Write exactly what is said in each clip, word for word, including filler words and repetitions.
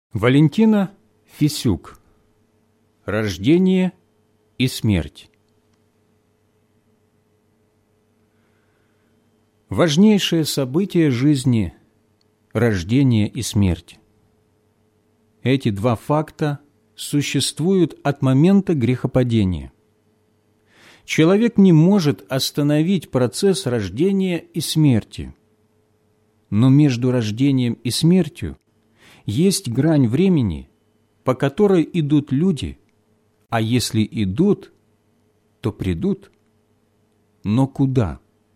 Валентина Фисюк. Рождение и смерть. Важнейшее событие жизни – рождение и смерть. Эти два факта существуют от момента грехопадения. Человек не может остановить процесс рождения и смерти. Но между рождением и смертью есть грань времени, по которой идут люди, а если идут, то придут. Но куда?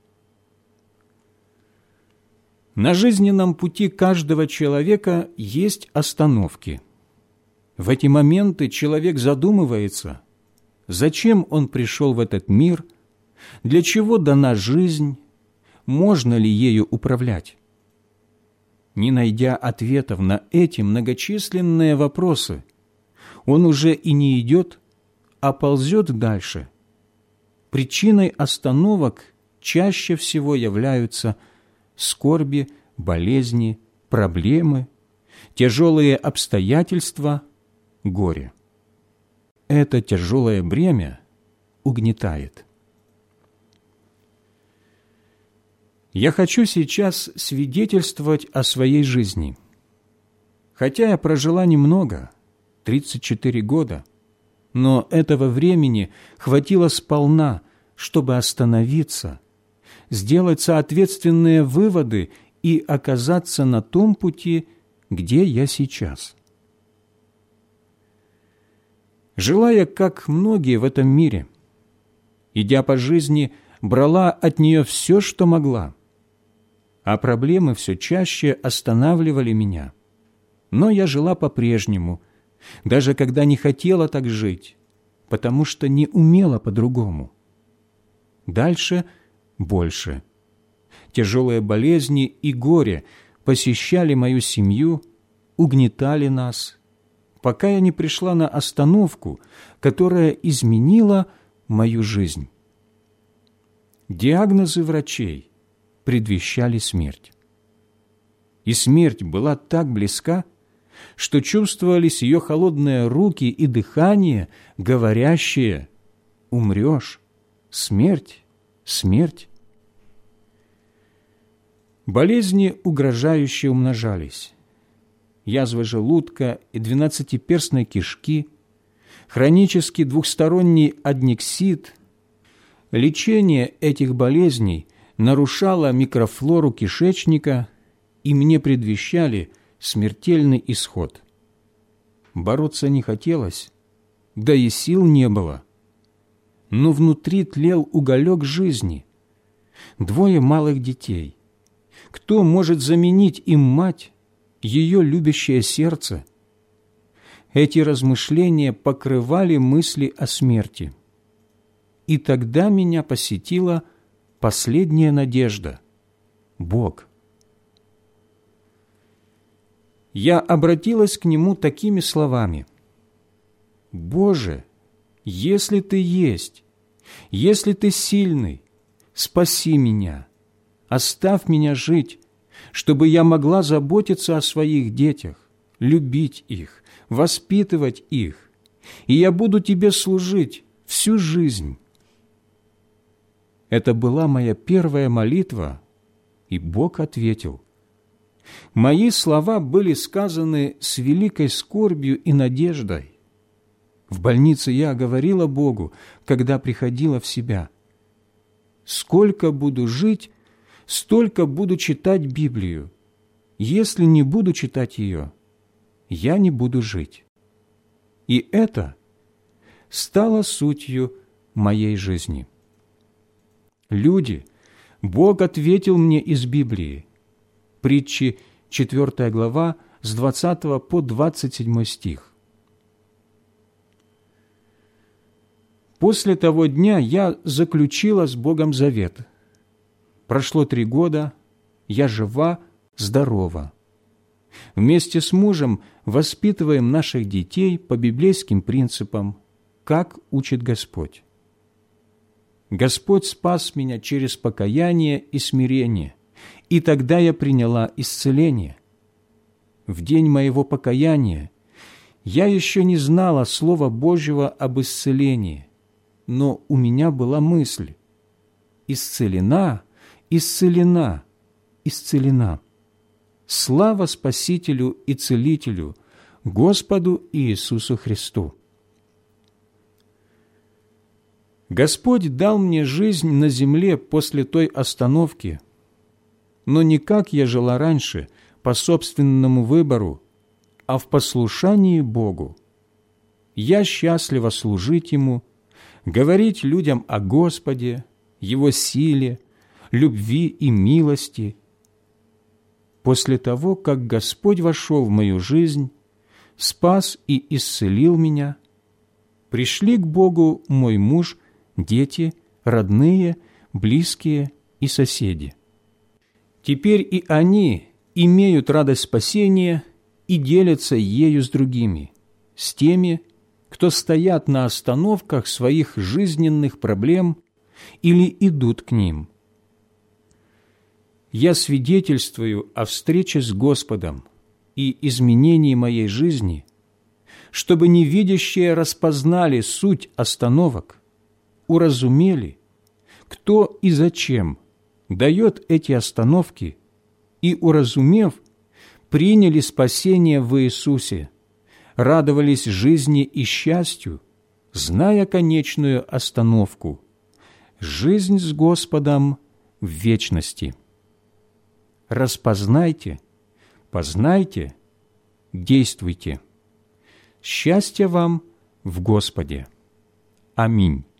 На жизненном пути каждого человека есть остановки. В эти моменты человек задумывается, зачем он пришел в этот мир, для чего дана жизнь, можно ли ею управлять. Не найдя ответов на эти многочисленные вопросы, он уже и не идет, а ползет дальше. Причиной остановок чаще всего являются скорби, болезни, проблемы, тяжелые обстоятельства, горе. Это тяжелое бремя угнетает. Я хочу сейчас свидетельствовать о своей жизни. Хотя я прожила немного, тридцать четыре года, но этого времени хватило сполна, чтобы остановиться, сделать соответственные выводы и оказаться на том пути, где я сейчас. Жила я, как многие в этом мире. Идя по жизни, брала от нее все, что могла. А проблемы все чаще останавливали меня. Но я жила по-прежнему, даже когда не хотела так жить, потому что не умела по-другому. Дальше больше. Тяжелые болезни и горе посещали мою семью, угнетали нас, пока я не пришла на остановку, которая изменила мою жизнь. Диагнозы врачей предвещали смерть. И смерть была так близка, что чувствовались ее холодные руки и дыхание, говорящие: «Умрешь, смерть, смерть». Болезни угрожающе умножались. Язвы желудка и двенадцатиперстной кишки, хронический двухсторонний аднексит. Лечение этих болезней нарушало микрофлору кишечника, и мне предвещали смертельный исход. Бороться не хотелось, да и сил не было. Но внутри тлел уголек жизни. Двое малых детей. Кто может заменить им мать, ее любящее сердце? Эти размышления покрывали мысли о смерти. И тогда меня посетила последняя надежда – Бог. Я обратилась к Нему такими словами: «Боже, если Ты есть, если Ты сильный, спаси меня, оставь меня жить, чтобы я могла заботиться о своих детях, любить их, воспитывать их, и я буду Тебе служить всю жизнь». Это была моя первая молитва, и Бог ответил. Мои слова были сказаны с великой скорбью и надеждой. В больнице я говорила Богу, когда приходила в себя: «Сколько буду жить, столько буду читать Библию. Если не буду читать ее, я не буду жить». И это стало сутью моей жизни. Люди, Бог ответил мне из Библии. Притчи, четвёртая глава, с двадцатого по двадцать седьмой стих. После того дня я заключила с Богом завет. Прошло три года, я жива, здорова. Вместе с мужем воспитываем наших детей по библейским принципам, как учит Господь. Господь спас меня через покаяние и смирение, и тогда я приняла исцеление. в день моего покаяния, я еще не знала Слова Божьего об исцелении, но у меня была мысль: исцелена, исцелена, исцелена. Слава Спасителю и Целителю, Господу Иисусу Христу! Господь дал мне жизнь на земле после той остановки, но не как я жила раньше, по собственному выбору, а в послушании Богу. Я счастлива служить Ему, говорить людям о Господе, Его силе, любви и милости. После того, как Господь вошел в мою жизнь, спас и исцелил меня, пришли к Богу мой муж, дети, родные, близкие и соседи. Теперь и они имеют радость спасения и делятся ею с другими, с теми, кто стоят на остановках своих жизненных проблем или идут к ним. Я свидетельствую о встрече с Господом и изменении моей жизни, чтобы невидящие распознали суть остановок, уразумели, кто и зачем дает эти остановки, и, уразумев, приняли спасение в Иисусе, радовались жизни и счастью, зная конечную остановку – жизнь с Господом в вечности. Распознайте, познайте, действуйте. Счастья вам в Господе. Аминь.